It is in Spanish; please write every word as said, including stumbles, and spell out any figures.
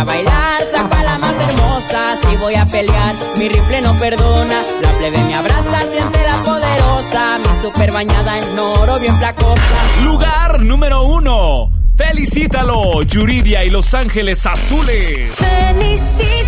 a bailar, saco a la más hermosa. Si voy a pelear, mi rifle no perdona. La plebe me abraza, siente la poderosa. Mi super bañada en oro, bien placosa. Lugar número uno. Felicítalo, Yuridia y Los Ángeles Azules. Felicítalo.